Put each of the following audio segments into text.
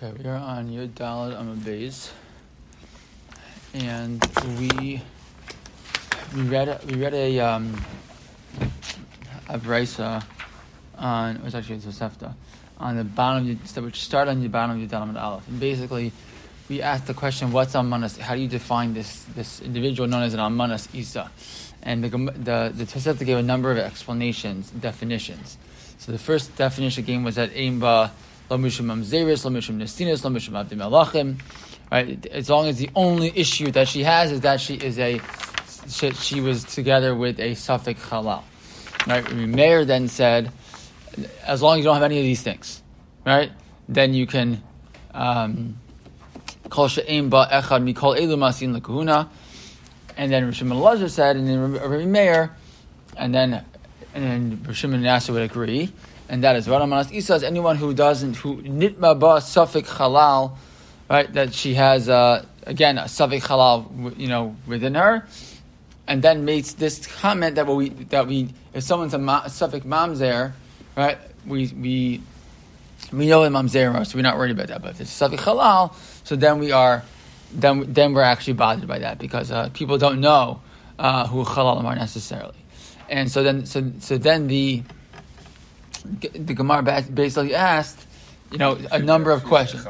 Okay, we are on Yud Daled Amud Beis, and we read a brisa on, it was actually a Tosefta, on the bottom of Yud, which started on the bottom of Yud Daled Amud Aleph. And basically, we asked the question, what's Almanas? How do you define this individual known as an Almanas Isa? And the Tosefta gave a number of explanations, definitions. So the first definition again was that Eimba Lo Mishum Mamzeris, Lo Mishum Nestinas, Lo Mishum Abdi Melachim. Right? As long as the only issue that she has is that she was together with a Safek Halal. Right? Meir then said, as long as you don't have any of these things, right? Then you can Kol She'ein Ba Echad Mikol Elu Masin LeKahuna. And then Rishon Elazar said, and then Rabbi Meir, and then Rishon Nasser would agree, and that is Almanas Isa is anyone who nitma ba Safek Halal, right? That she has again a Safek Halal, within her, and then makes this comment that we if someone's a Safek Mamzer, right? We know in Mamzer, so we're not worried about that. But if it's Safek Halal, so then we're actually bothered by that because people don't know who Chalalim are necessarily, and so then the Gemara basically asked, a number of questions.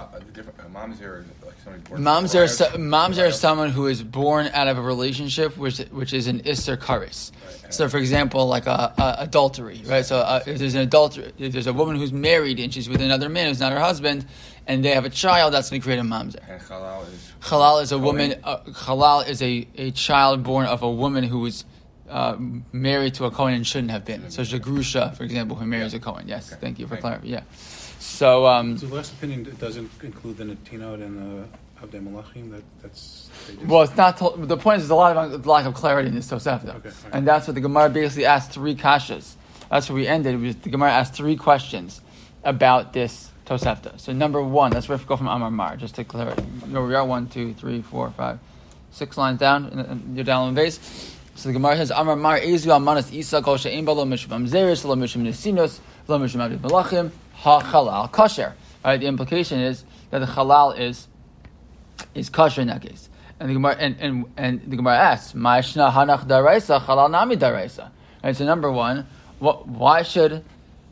Mamzer is someone who is born out of a relationship which is an Isser Karis. Right. So, for example, like adultery, right? So, if there's an adultery, if there's a woman who's married and she's with another man who's not her husband, and they have a child, that's going to create a mamzer. And Halal is a woman. Halal is a child born of a woman who was married to a Kohen and shouldn't have been. So, it's a Grusha, for example, who marries a Kohen. Yes, okay. Thank you for clarifying. Yeah. So the last opinion doesn't include the Netinot and the Abdei Malachim. Well, it's not. The point is, there's a lot of lack of clarity in this Tosefta, okay, right. And that's what the Gemara basically asked three kashas. That's where we ended. The Gemara asked three questions about this Tosefta. So number one, that's where we go from Amar Mar, just to clarify. We are 1, 2, 3, 4, 5, 6 lines down. You're down on the base. So the Gemara says, Amar Mar Ezu Almanas Isa Kol She'ein Ba Lo Mishum Mamzeris Lo Mishum Nesinos Lo Mishum Abdi Melachim Ha Chalal Kasher. Right. The implication is that the Halal is kosher in that case. And the Gemara and the Gemara asks, Ma'ashna Hanach Daraisa Halal Nami Daraisa. Right. So number one, why is it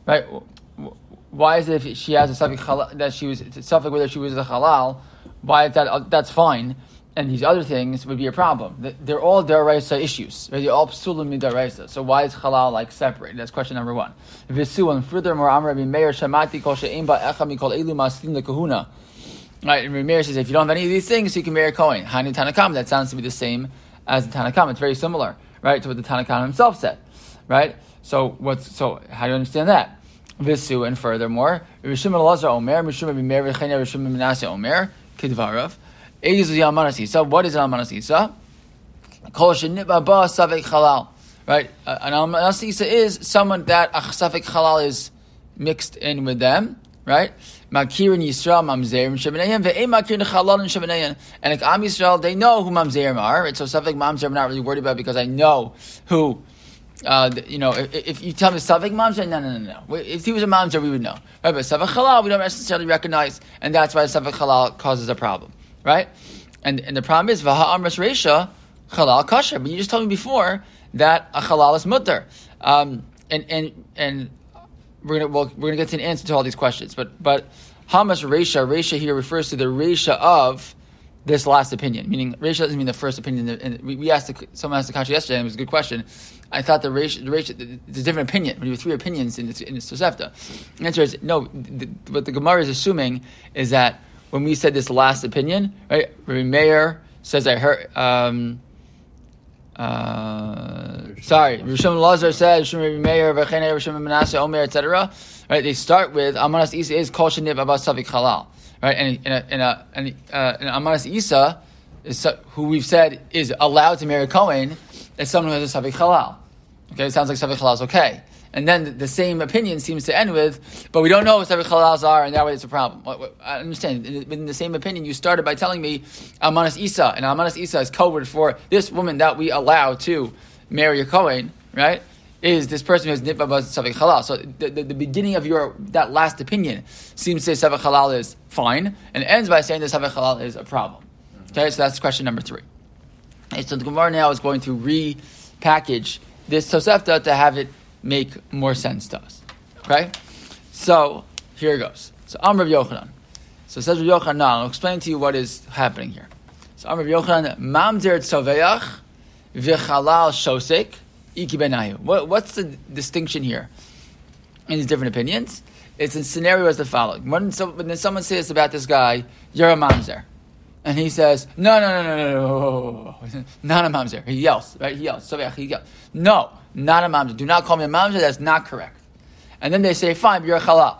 if she has a Safek Halal that she was Safek whether she was a Halal? Why is that's fine? And these other things would be a problem. They're all daraisa issues. Right? They're all psulim daraisa. So why is halal separated? That's question number one. Visu, and furthermore, Amar Rabbi Meir Shamati Kol She'ein Ba Echad Mikol Elu Masin LeKahuna. Right, and Rabbi Meir says if you don't have any of these things, you can marry a Kohen. Hani Tanakam. That sounds to be the same as the Tanakam. It's very similar, right, to what the Tanakam himself said. Right. So how do you understand that? Visu, and furthermore, Rishon Elazar Omer, Rishon Rabbi Meir V'chenia Rishon Menashe Omer Kidvarav. So what is an Almanas Isa? Kol Shenitba Ba Safek Halal. Right? An Almanas Isa is someone that a Safek Halal is mixed in with them. Right? Makirin Yisrael Mamzerim Shebenayim Ve'em Makirin Halal and Shebenayim. And like Am Yisrael, they know who Mamzerim are. Right? So Safek Mamzer, I'm not really worried about because I know who. If you tell me Safek Mamzer, no. If he was a Mamzer, we would know. Right? But Safek Halal, we don't necessarily recognize, and that's why Safek Halal causes a problem. Right? And the problem is, Vaha Amras Reisha, Halal Kasher. But you just told me before that a Halal is mutter. And we're gonna get to an answer to all these questions. But Hamas Reisha here refers to the Reisha of this last opinion. Meaning Reisha doesn't mean the first opinion. And we asked someone asked the kasha yesterday, and it was a good question. I thought the Reisha there's a different opinion. When you have three opinions in this Tosefta. The answer is no. What the Gemara is assuming is that when we said this last opinion, right? Rabbi Meir says, I heard. Rishon Elazar said, Rishon Rabbi Meir, V'chena Rishon Menashe, Omer, etc. Right? They start with Almanas Isa is Kol Shenitba Ba Safek Halal. Right? And Almanas Isa is who we've said is allowed to marry Kohen is someone who has a Safek Halal. Okay, it sounds like Safek Halal is okay. And then the same opinion seems to end with, but we don't know what Safek Halals are, and that way it's a problem. I understand. In the same opinion, you started by telling me Almanas Isa, and Almanas Isa is code word for this woman that we allow to marry a Kohen, right? is this person who has nitba was savek halal. So the beginning of that last opinion seems to say savek halal is fine, and ends by saying that savek halal is a problem. Okay, so that's question number 3. Okay, so the Gemara now is going to repackage this Tosefta to have it make more sense to us. Okay, so here it goes. So Amr Rav Yochanan. So it says Rav Yochanan. Now I'll explain to you what is happening here. So Amr Rav Yochanan, Mamzer Tzoveach v'chalal shosek iki benayu. What's the distinction here in these different opinions? It's a scenario as the following. When someone says about this guy, you're a mamzer. And he says, no, not a mamzer. He yells, right? He yells. No, not a mamzer. Do not call me a mamzer. That's not correct. And then they say, fine, but you're a halal.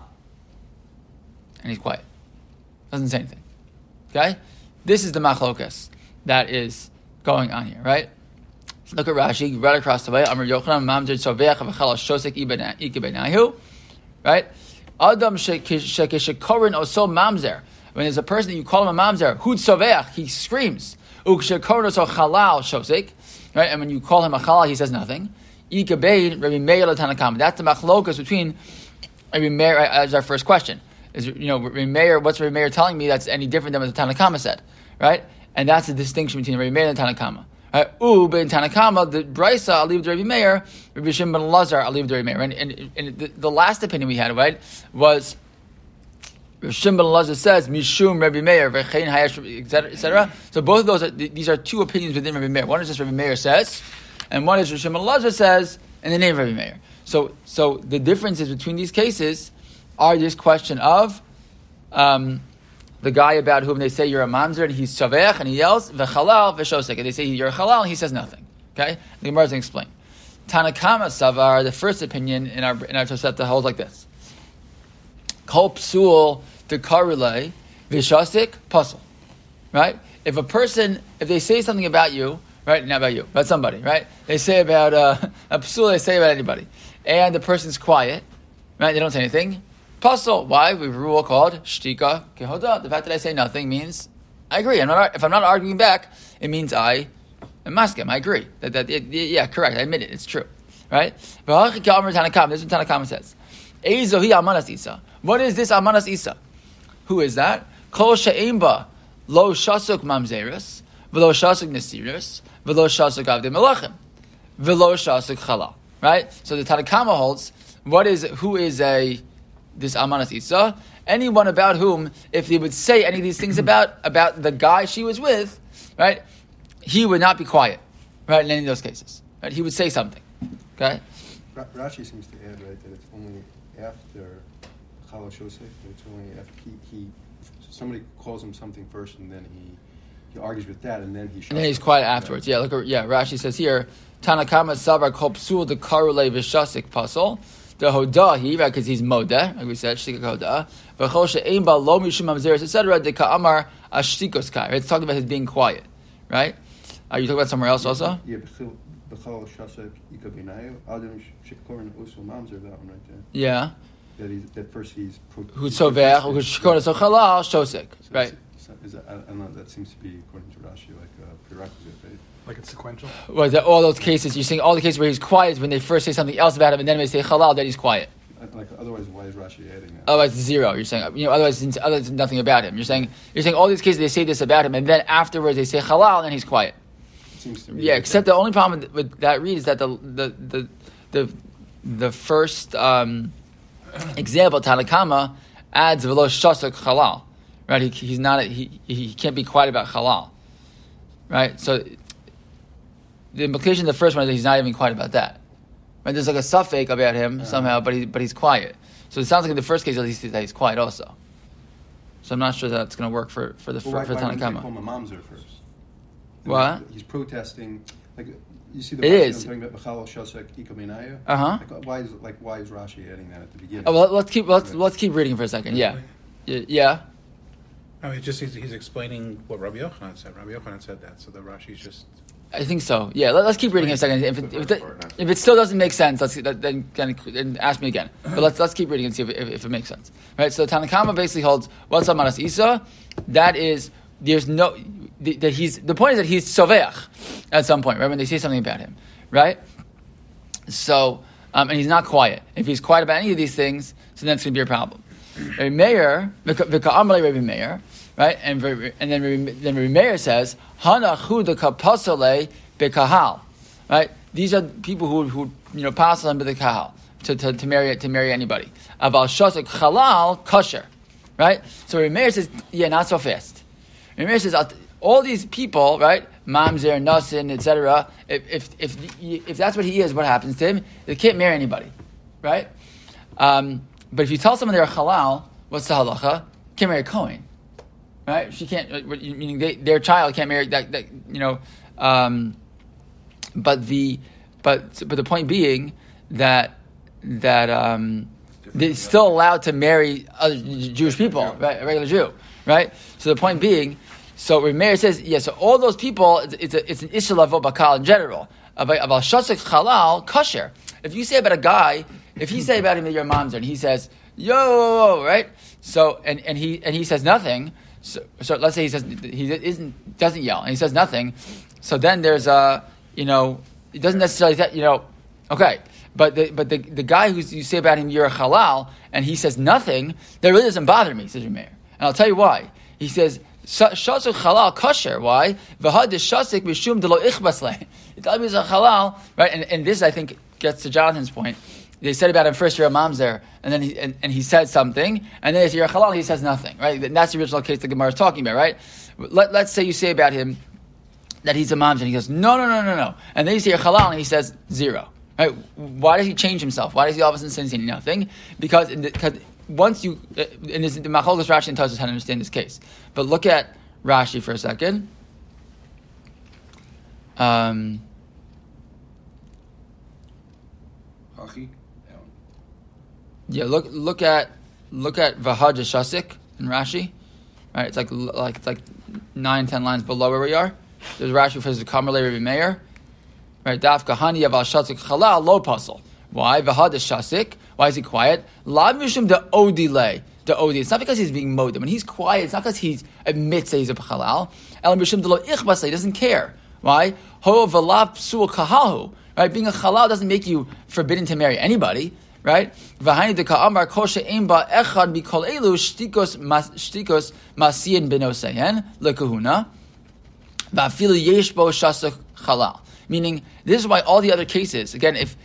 And he's quiet. Doesn't say anything. Okay? This is the machlokas that is going on here, right? So look at Rashi, right across the way. Amr Yochanan, mamzer tzoveach v'chalal shosek iki benayu. Right? Adam shekeshekorin oso mamzer. When there's a person that you call him a mamzer, hud soveach, he screams. Ukshekor oso halal shosek, right? And when you call him a halal, he says nothing. Ikabein Rabbi Meir l'tanakam. That's the machlokas between Rabbi Meir. As our first question is, Rabbi Meir. What's Rabbi Meir telling me that's any different than what the Tanakama said, right? And that's the distinction between Rabbi Meir and Tanakama. Right? Ben Tanakama, the Brisa, I'll leave to Rabbi Meir. Rabbi Shimon ben Lazar, I'll leave to Rabbi Meir. And the last opinion we had, right, was. Shimon ben Lazar says Mishum Rabbi Meir v'chein hayesh etc. So both of those these are two opinions within Rabbi Meir. One is just Rabbi Meir says, and one is Shimon ben Lazar says in the name of Rabbi Meir. So the differences between these cases are this question of the guy about whom they say you're a mamzer and he's shavech and he yells v'chalal v'shosek, and they say you're a halal and he says nothing. Okay, the Gemara doesn't explain. Tanakama Savar, the first opinion in our Tosefta holds like this: Kol psul to karulei v'shasik puzzle, right? If they say something about you, right, not about you, about somebody, right? They say about a psul, they say about anybody, and the person's quiet, right? They don't say anything. Puzzle. Why? We have a rule called shtika kehoda. The fact that I say nothing means I agree. If I'm not arguing back, it means I am maskim. I agree. Yeah, correct. I admit it. It's true, right? This is what Tanakama says. Eizohi amanas isa. What is this amanas isa? Who is that? Kol she'imba lo shasuk mamzeris, v'lo shasuk nesiris, v'lo shasuk avdei melachim, v'lo shasuk chalal. Right? So the Tanakama holds, who is this amanas isa? Anyone about whom, if he would say any of these things about the guy she was with, right, he would not be quiet, right, in any of those cases. Right? He would say something. Okay? Rashi seems to add, right, that it's only after Chalal Shosek, it's only after somebody calls him something first, and then he argues with that, and then he's quiet afterwards. Yeah, Rashi says here, Tanakama Savar Kol Psul the Karulei V'Shasik Pasol, the Hodahi, right, because he's Modeh, like we said, Shtika Hodah, V'Chol She'ein Ba Lo Mishum Mamzeres, etc., the Ka'amar Ashtikos Kai, right? It's talking about his being quiet, right? Are you talking about somewhere else also? Yeah, B'Chol Shasek Ika B'Nayu, Adam Shekorin Usul Mamzer, that one right there. Yeah. That first he's who's soveach, who's shkona so chalal shosek, right? I don't know. That seems to be according to Rashi like a prerequisite, right? Like it's sequential. Well, all those cases you're saying all the cases where he's quiet is when they first say something else about him, and then when they say halal, then he's quiet. Like otherwise, why is Rashi adding that? Otherwise, it's zero. You're saying otherwise it's nothing about him. You're saying all these cases they say this about him, and then afterwards they say halal, and then he's quiet. It seems to me. Yeah, except the only problem with that read is that the first. Example, Tanakama adds v'lo shasuk halal, right? He's not he can't be quiet about halal, right? So the implication of the first one is that he's not even quiet about that. Right? There's like a suffix about him somehow, but he's quiet. So it sounds like in the first case at least that he's quiet also. So I'm not sure that's going to work for Tanakama. Why didn't they call him a mamzer first? What? He's protesting. Like you see it is. I'm talking about B'Chal Shasek Ika B'Nayu. Why is Rashi adding that at the beginning? Oh, well, let's keep reading for a second. Yeah. No, he's explaining what Rabbi Yochanan said. Rabbi Yochanan said that, so the Rashi's just. I think so. Yeah, let's keep reading in a second. If it still doesn't make sense, then ask me again. But let's keep reading and see if it makes sense. Right. So Tanakama basically holds what's Amanas Isa. That is, there's no. The point is that he's soveach at some point, right? When they say something about him, right? So and he's not quiet. If he's quiet about any of these things, so then it's going to be a problem. Rabbi Meir, Rabbi Meir, right? And then Rabbi Meir says, Hana chudaka pasale bekahal, right? These are people who pass on to the kahal to marry anybody. Aval shasik halal kosher, right? So Rabbi Meir says, yeah, not so fast. Rabbi Meir says, all these people, right? Mamzer, Nasin, etc. If that's what he is, what happens to him? They can't marry anybody, right? But if you tell someone they're halal, what's the halacha? Can't marry a Kohen, right? She can't, meaning their child can't marry that. But the point being that they're still allowed to marry other Jewish people, right? A regular Jew, right? So the point being, so Rabbi Meir says, so all those people, it's an issue of bakal in general. About shasik halal kosher. If you say about a guy, if he say about him that you're a mamzer, and he says, yo, right? So and he says nothing. So let's say he doesn't yell and he says nothing. So then there's it doesn't necessarily okay. But the guy who you say about him you're a halal and he says nothing, that really doesn't bother me, says Rabbi Meir. And I'll tell you why. He says shasuk halal kosher. Why? V'had shasik mishum delo ichbaslei. It tells me it's a halal, right? And this I think gets to Jonathan's point. They said about him first, you're a mamzer, and then he said something, and then they say you're a halal, and he says nothing, right? And that's the original case the Gemara is talking about, right? Let's say you say about him that he's a mamzer, and he goes, no. And then you say you're halal, and he says 0. Right? Why does he change himself? Why does he all of a sudden say nothing? Because once you, the Machlokes Rashi and Tosfos how to understand this case. But look at Rashi for a second. Yeah, look at Vahaj Shasik in Rashi, right? It's like 9-10 lines below where we are. There's Rashi for the Kamer Rabbi Meir, right? Daf Kahani Aval Shasik Chalal Lo Pasal. Why Vahaj Shasik? Why is he quiet? La Mishum de Odile. It's not because he's being modem. When he's quiet, it's not because he admits that he's a halal. El Mishum de Lo Ichbasle. He doesn't care. Why? Ho Valav Psul Kahahu. Right? Being a halal doesn't make you forbidden to marry anybody. Right? V'hani de ka'amar kol she'ein ba echad mikol elu shtikos masiyin benosehen lekahuna v'afilu yesh bo shasuk halal. Meaning, this is why all the other cases,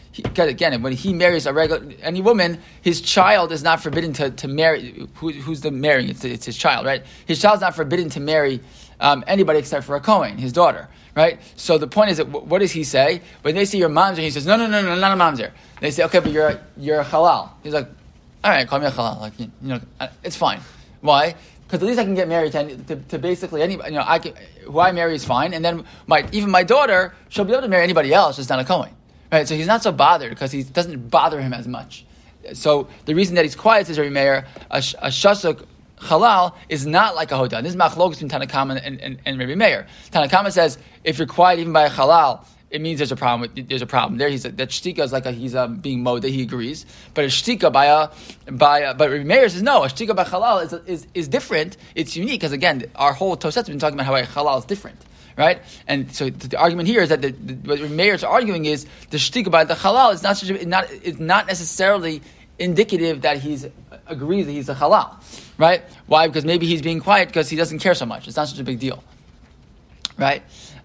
when he marries any woman, his child is not forbidden to marry. Who's the marrying? It's his child, right? His child's not forbidden to marry anybody except for a Kohen, his daughter. Right? So the point is that what does he say? When they say you're mamzer, he says, no, not a mamzer. They say, okay, but you're a halal. He's like, all right, call me a halal. It's fine. Why? Because at least I can get married to basically anybody. Who I marry is fine, and then even my daughter, she'll be able to marry anybody else, just not a Kohen. Right? So he's not so bothered because he doesn't bother him as much. So the reason that he's quiet, says Rabbi Meir, a shasuk halal is not like a hodan. This is machlokes between Tanna Kama and Rabbi Meir. Tanna Kama says if you're quiet even by a halal, it means there's a problem. There's a problem there. That shtika is like he's being moda. He agrees, but a shtika but Rabbi Meir says no. A shtika by halal is different. It's unique because again, our whole Tosfos has been talking about how a halal is different, right? And so the argument here is that what Rabbi Meir is arguing is the shtika by the halal is not necessarily indicative that he agrees that he's a halal, right? Why? Because maybe he's being quiet because he doesn't care so much. It's not such a big deal, right?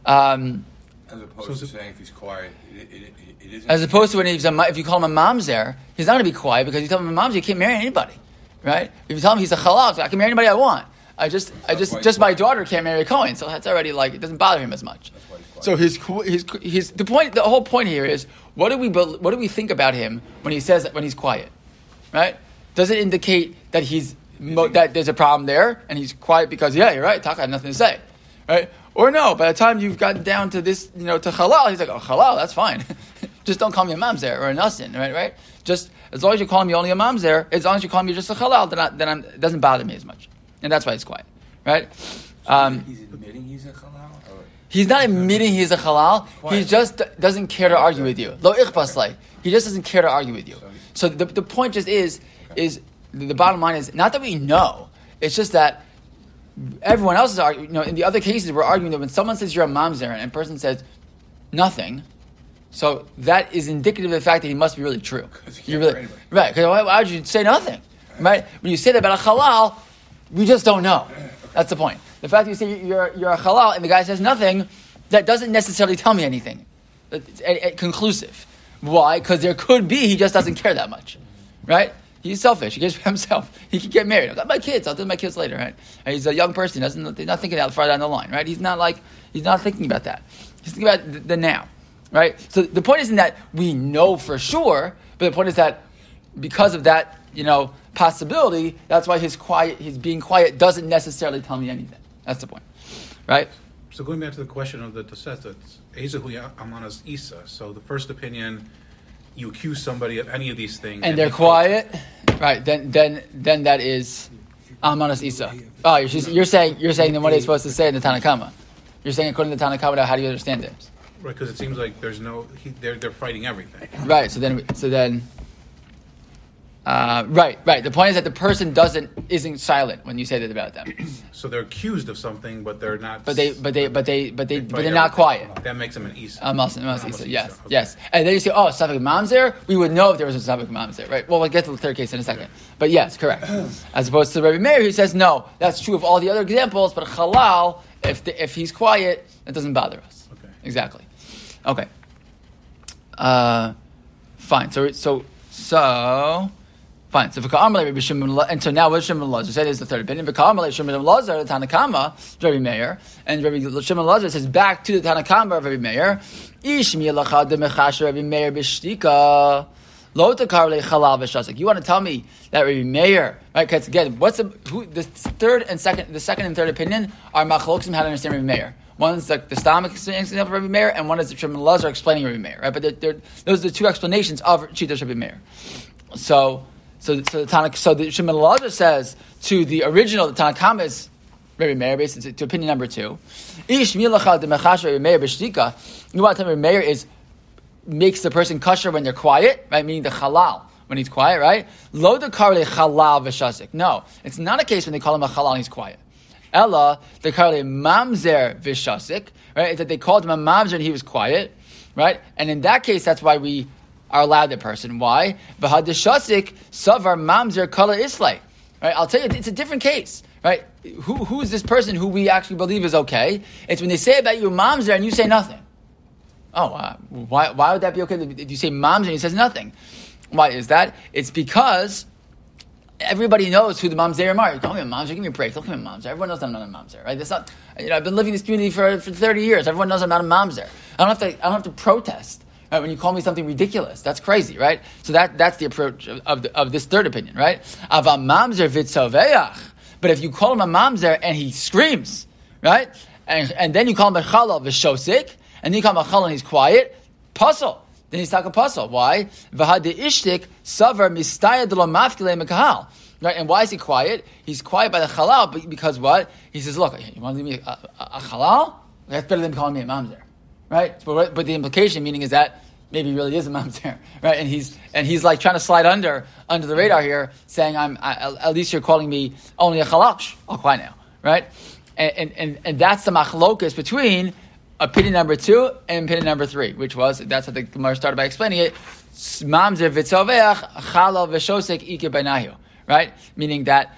As opposed to saying if he's quiet, it isn't. As opposed to if you call him a mamzer, he's not going to be quiet because you tell him a mamzer, you can't marry anybody, right? If you tell him he's a halal, I can marry anybody I want. Just my daughter can't marry a Kohen, so that's already it doesn't bother him as much. So his the point, the whole point here is what do we think about him when he's quiet, right? Does it indicate that that there's a problem there and he's quiet because you're right, Taka had nothing to say, right? Or no, by the time you've gotten down to this, to halal, he's like, oh, halal, that's fine. Just don't call me a mamzer or a nasin, right? Just as long as you call me only a mamzer, as long as you call me just a halal, then it doesn't bother me as much, and that's why he's quiet, right? So he's admitting he's a halal. He's not admitting he's a halal. He just doesn't care to argue with you. Lo ichbaslei. He just doesn't care to argue with you. So the point just is the bottom line is not that we know. It's just that everyone else is arguing. In the other cases, we're arguing that when someone says you're a mamzer and a person says nothing, So that is indicative of the fact that he must be really true. You really, right? Because why would you say nothing? Right? When you say that about a halal, we just don't know. That's the point. The fact that you say you're a halal and the guy says nothing, that doesn't necessarily tell me anything. It's conclusive. Why? Because there could be he just doesn't care that much, right? He's selfish. He cares for himself. He can get married. I've got my kids. I'll do my kids later, right? And he's a young person. He's not thinking out far down the line, right? He's not thinking about that. He's thinking about the now, right? So the point isn't that we know for sure, but the point is that because of that, possibility, that's why his being quiet doesn't necessarily tell me anything. That's the point, right? So going back to the question of the Tosefta, Ezehu Amanas Isa. So the first opinion, you accuse somebody of any of these things, and they're quiet, right? Then that is Amanas Isa. Oh, you're saying then what are they supposed to say in the Tanna Kama? You're saying according to the Tanna Kama, how do you understand it? Right, because it seems like they're fighting everything. Right. So then. Right. The point is that the person isn't silent when you say that about them. So they're accused of something, but they're not. But they're not quiet. That makes them an Isa. Isa. Yes. Okay. Yes. And then you say, oh, Safek Mamzer. We would know if there was a Safek Mamzer, right? Well, we'll get to the third case in a second. But yes, correct. As opposed to Rabbi Meir, who says no, that's true of all the other examples, but halal, if he's quiet, that doesn't bother us. Okay. Exactly. Okay. Fine. Fine. So and so now what Shimon Lazar said is the third opinion. Shimon Lazar, the Tanna Kama, Rabbi Meir, and Shimon Lazar says back to the Tanna Kama of Rabbi Meir. Rabbi Meir b'shtika. You want to tell me that Rabbi Meir, right? Because again, the second and third opinion are machlokim how to understand Rabbi Meir. One is the stomach explaining of Rabbi Meir, and one is the Shimon Lazar explaining Rabbi Meir, right? But those are the two explanations of Shitas Rabbi Meir. So the Shimon Lazar says to the original, the Tanna Kama is Rabbi Meir, basically to opinion number 2. Ish milacha de mechash Rabbi Meir b'shtika. You want to tell me Rabbi Meir makes the person kosher when they're quiet, right? Meaning the halal when he's quiet, right? Lo de karle halal v'shasik. No, it's not a case when they call him a halal and he's quiet. Ella de karle mamzer v'shasik, right? It's that they called him a mamzer and he was quiet, right? And in that case, that's why we are allowed the person. Why? V'hadeshasik savar mamzer kala islay. Right? I'll tell you, it's a different case. Right? Who is this person who we actually believe is okay? It's when they say about you mamzer and you say nothing. Oh, why would that be okay? If you say mamzer and he says nothing. Why is that? It's because everybody knows who the mamzerim are. You call me a mamzer, give me a break. Don't call me a mamzer. Everyone knows I'm not a mamzer, right? That's not. I've been living in this community for 30 years. Everyone knows I'm not a mamzer. I don't have to protest. Right, when you call me something ridiculous, that's crazy, right? So that's the approach of this third opinion, right? Ava mamzer vitzoveach. But if you call him a mamzer and he screams, right, and then you call him a chalal v'shosik, and then you call him a chalal and he's quiet, puzzle. Then he's talking puzzle. Why? V'had ishtik savar mistaya de lo mafkile mekahal. Right, and why is he quiet? He's quiet by the halal because what? He says, look, you want to leave me a halal? That's better than calling me a mamzer. Right, but the implication, meaning, is that maybe he really is a mamzer, right? And he's like trying to slide under the radar here, saying, at least you're calling me only a halal. I'll quiet now, right? And that's the machlokas between opinion number 2 and opinion number 3, which was, that's how the Gemara started by explaining it, mamzer v'tzoveach chalal v'shosek ike benayu, right? Meaning that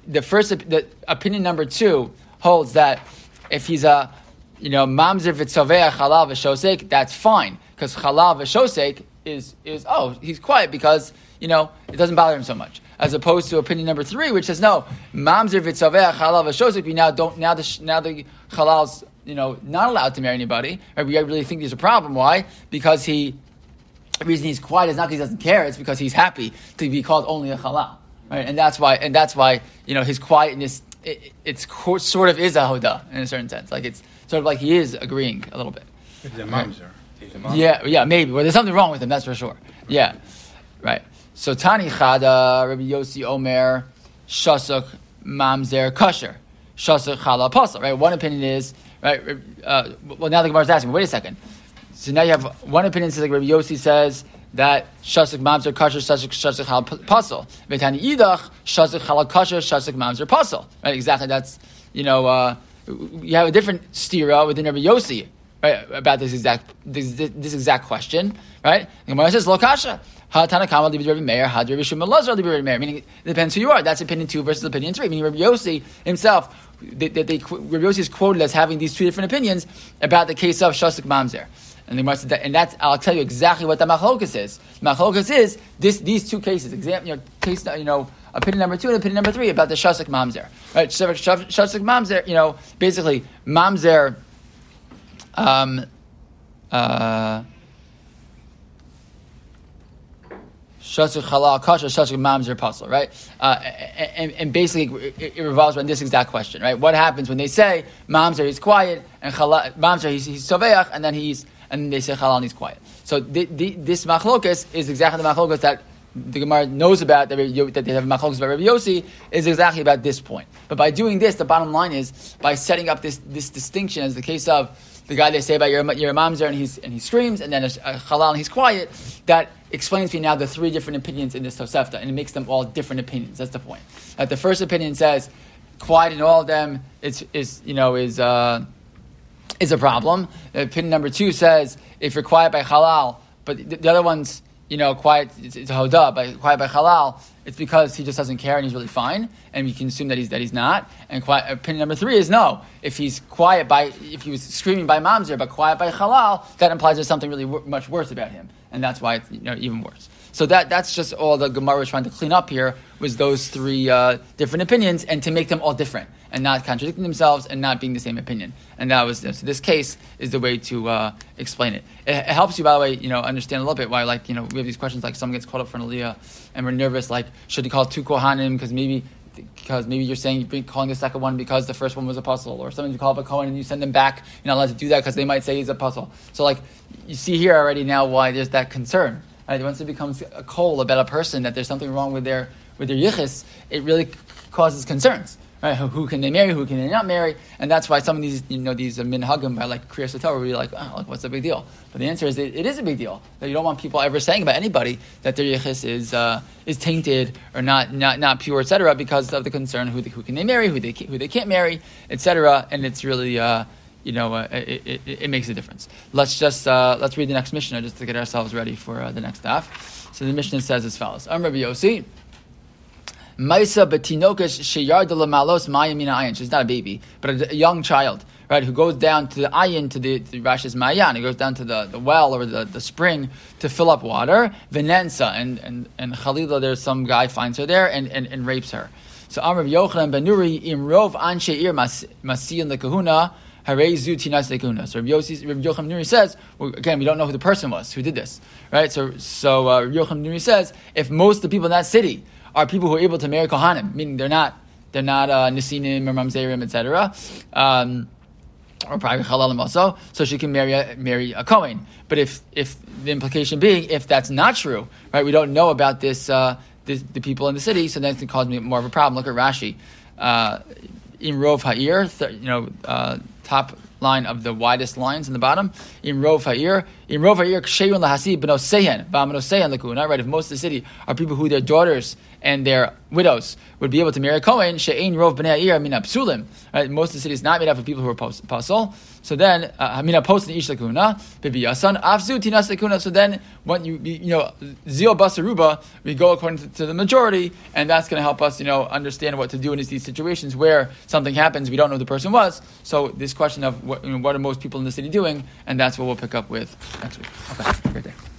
the opinion number 2 holds that if he's a mamzer v'tzoveach halal v'shosek, that's fine, because halal v'shosek is he's quiet because it doesn't bother him so much, as opposed to opinion number 3, which says no, mamzer v'tzoveach halal v'shosek. We now the halal's not allowed to marry anybody. Right? We really think there's a problem. Why? Because the reason he's quiet is not because he doesn't care; it's because he's happy to be called only a halal, right? And that's why his quietness it sort of is a hoda in a certain sense, like it's sort of like he is agreeing a little bit. He's a mamzer. Yeah, maybe. Well, there's something wrong with him, that's for sure. Yeah, right. So Tani Chada, Rabbi Yossi Omer, Shasuk Mamzer Kosher, Shasuk Chala Pasal. Right. One opinion is right. Well, now the Gemara is asking. Wait a second. So now you have one opinion says like Rabbi Yossi says that Shasuk Mamzer Kosher, Shasuk Chala Pasal. V'Tani Idach Shasuk Chala Kosher, Shasuk Mamzer Pasal. Right. Exactly. That's you have a different stira within Rabbi Yossi. right, about this exact question, right? The Gemara says, Lo kasha. Ha Tanakama Rabbi Rabbi Meir, Ha Rabbi Shimon Lazar Rabbi Rabbi Meir. Meaning, it depends who you are. That's opinion 2 versus opinion 3. Meaning, Rabbi Yossi himself, Rabbi Yossi is quoted as having these 2 different opinions about the case of Shasik Mamzer. And the Gemara says that, and that's, I'll tell you exactly what the Machlokas is. Machlokas is these 2 cases. Opinion number 2 and opinion number 3 about the Shasik Mamzer. Right? Shasik Mamzer, basically Mamzer. Shasik halal kasha, shasik mamzer pasal, right? And basically, it revolves around this exact question, right? What happens when they say mamzer he's quiet and halal, mamzer he's soveach, and then they say halal and he's quiet. So this machlokas is exactly the machlokas that the Gemara knows about, that they have machlokas about Rabbi Yossi, is exactly about this point. But by doing this, the bottom line is by setting up this distinction as the case of the guy they say about your mamzer and he screams, and then a halal and he's quiet. That explains to you now the 3 different opinions in this Tosefta, and it makes them all different opinions. That's the point. That the first opinion says quiet in all of them is a problem. Opinion number 2 says if you're quiet by halal, but the other one's quiet, it's a hoda, but quiet by halal, it's because he just doesn't care and he's really fine, and you can assume that he's not. And opinion number 3 is no. If he was screaming by mamzer but quiet by halal, that implies there's something really much worse about him, and that's why it's even worse. So that's just all the Gemara was trying to clean up here, was those 3 different opinions, and to make them all different and not contradicting themselves and not being the same opinion. And that was so this case is the way to explain it. It helps you, by the way, understand a little bit why, we have these questions like someone gets caught up for an aliyah and we're nervous, like should he call 2 kohanim because maybe you're saying you're calling the second one because the first one was a puzzle, or sometimes you call up a kohen and you send them back. You're not allowed to do that because they might say he's a puzzle. So you see here already now why there's that concern. Right? Once it becomes a kol about a person that there's something wrong with their yichus, it really causes concerns. Right? Who can they marry? Who can they not marry? And that's why some of these these minhagim by Kriyas Torah will be like, what's the big deal? But the answer is it is a big deal. That you don't want people ever saying about anybody that their yichus is tainted or not pure, etc. Because of the concern who can they marry, who they can't marry, etc. And it's really it makes a difference. Let's read the next Mishnah just to get ourselves ready for the next daf. So the Mishnah says as follows: Rabbi Yossi. Maisa betinokesh sheyard lamalos mayamina ayin. She's not a baby, but a young child, right? Who goes down to the ayin, to Rashi's mayan. He goes down to the well or the spring to fill up water. Venensa and Chalila, there's some guy finds her there and rapes her. So Amr Yochanan ben Nuri imrov anshe ir masiyan lekahuna. So Rabbi Yochanan Nuri says, again, we don't know who the person was who did this, right? So Rabbi Yochanan Nuri says, if most of the people in that city are people who are able to marry kohanim, meaning they're not nesinim or mamzerim, etc., or private halalim also, so she can marry a kohen. But if the implication being, if that's not true, right, we don't know about this the people in the city, so that's going to cause me more of a problem. Look at Rashi, Imrov Ha'ir, top line of the widest lines in the bottom. Imrov Ha'ir ksheyun lahasi b'no sehen v'amno sehen lekuna. Right, if most of the city are people who their daughters and their widows would be able to marry a kohen, she'ein rov b'nei ha'ir mina psulim. Right, most of the city is not made up of people who are pasul. So then, mina post in ish lekuna bibiyasan afzu tinas lekuna. So then, when zio basaruba, we go according to the majority, and that's going to help us, understand what to do in these situations where something happens, we don't know who the person was. So this question of what are most people in the city doing, and that's what we'll pick up with next week. Okay, great day.